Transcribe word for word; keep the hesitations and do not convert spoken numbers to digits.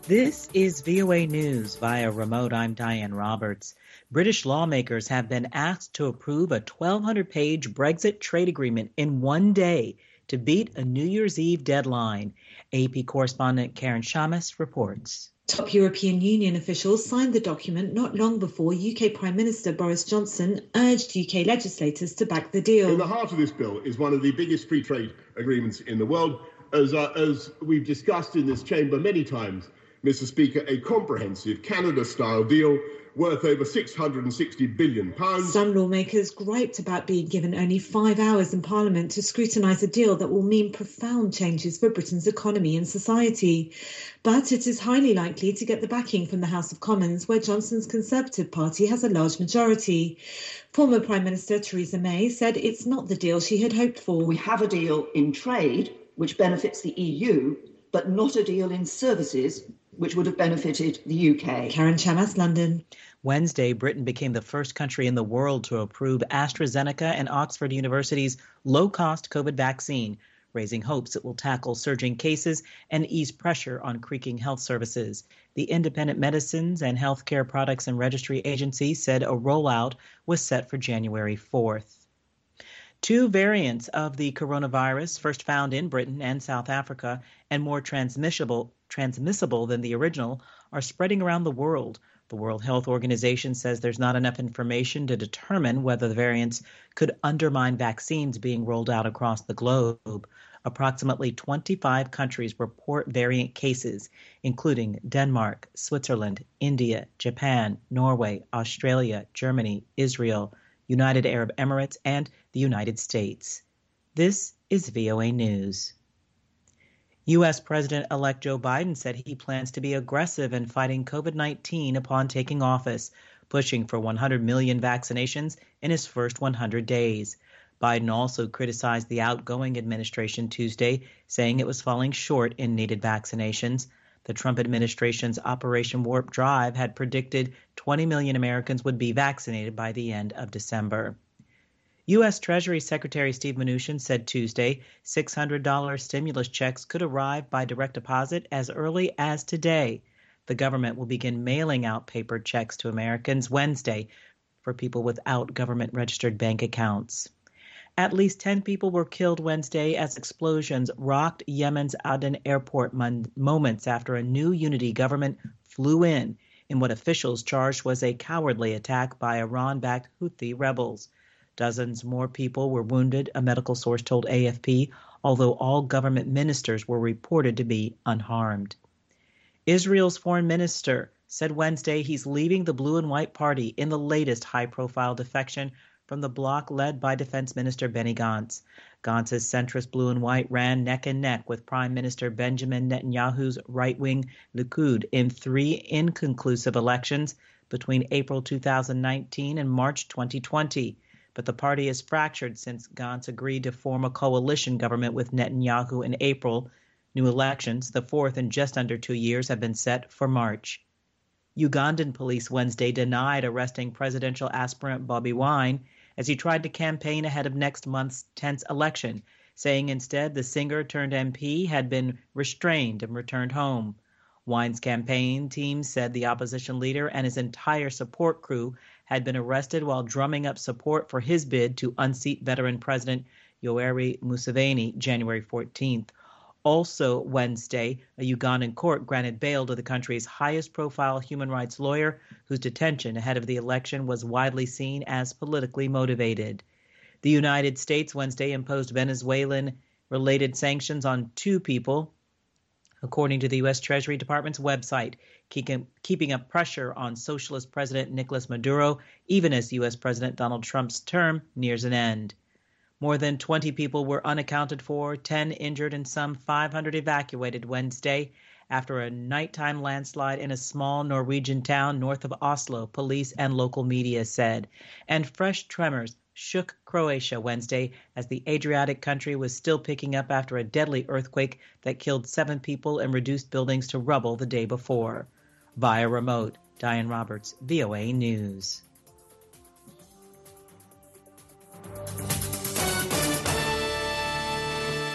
This is V O A News via remote. I'm Diane Roberts. British lawmakers have been asked to approve a twelve hundred page Brexit trade agreement in one day to beat a New Year's Eve deadline. A P correspondent Karen Shamas reports. Top European Union officials signed the document not long before U K Prime Minister Boris Johnson urged U K legislators to back the deal. In the heart of this bill is one of the biggest free trade agreements in the world. As, uh, as we've discussed in this chamber many times, Mister Speaker, a comprehensive Canada-style deal worth over six hundred sixty billion pounds. Some lawmakers griped about being given only five hours in Parliament to scrutinise a deal that will mean profound changes for Britain's economy and society. But it is highly likely to get the backing from the House of Commons, where Johnson's Conservative Party has a large majority. Former Prime Minister Theresa May said it's not the deal she had hoped for. We have a deal in trade, which benefits the E U, but not a deal in services, which would have benefited the U K. Karen Shamas, London. Wednesday, Britain became the first country in the world to approve AstraZeneca and Oxford University's low-cost COVID vaccine, raising hopes it will tackle surging cases and ease pressure on creaking health services. The Independent Medicines and Healthcare Products and Registry Agency said a rollout was set for January fourth. Two variants of the coronavirus, first found in Britain and South Africa and more transmissible transmissible than the original, are spreading around the world. The World Health Organization says there's not enough information to determine whether the variants could undermine vaccines being rolled out across the globe. Approximately twenty-five countries report variant cases, including Denmark, Switzerland, India, Japan, Norway, Australia, Germany, Israel, United Arab Emirates, and the United States. This is V O A News. U S. President-elect Joe Biden said he plans to be aggressive in fighting COVID nineteen upon taking office, pushing for one hundred million vaccinations in his first one hundred days. Biden also criticized the outgoing administration Tuesday, saying it was falling short in needed vaccinations. The Trump administration's Operation Warp Drive had predicted twenty million Americans would be vaccinated by the end of December. U S. Treasury Secretary Steve Mnuchin said Tuesday six hundred dollars stimulus checks could arrive by direct deposit as early as today. The government will begin mailing out paper checks to Americans Wednesday for people without government-registered bank accounts. At least ten people were killed Wednesday as explosions rocked Yemen's Aden airport mon- moments after a new unity government flew in, in what officials charged was a cowardly attack by Iran-backed Houthi rebels. Dozens more people were wounded, a medical source told A F P, although all government ministers were reported to be unharmed. Israel's foreign minister said Wednesday he's leaving the Blue and White Party in the latest high-profile defection from the bloc led by Defense Minister Benny Gantz. Gantz's centrist Blue and White ran neck and neck with Prime Minister Benjamin Netanyahu's right-wing Likud in three inconclusive elections between April two thousand nineteen and March twenty twenty. But the party is fractured since Gantz agreed to form a coalition government with Netanyahu in April. New elections, the fourth in just under two years, have been set for March. Ugandan police Wednesday denied arresting presidential aspirant Bobi Wine as he tried to campaign ahead of next month's tense election, saying instead the singer-turned-M P had been restrained and returned home. Wine's campaign team said the opposition leader and his entire support crew had been arrested while drumming up support for his bid to unseat veteran President Yoweri Museveni January fourteenth. Also Wednesday, a Ugandan court granted bail to the country's highest-profile human rights lawyer, whose detention ahead of the election was widely seen as politically motivated. The United States Wednesday imposed Venezuelan-related sanctions on two people, according to the U S. Treasury Department's website, keeping, keeping up pressure on Socialist President Nicolas Maduro, even as U S. President Donald Trump's term nears an end. More than twenty people were unaccounted for, ten injured, and some five hundred evacuated Wednesday after a nighttime landslide in a small Norwegian town north of Oslo, police and local media said. And fresh tremors shook Croatia Wednesday as the Adriatic country was still picking up after a deadly earthquake that killed seven people and reduced buildings to rubble the day before. Via remote, Diane Roberts, V O A News.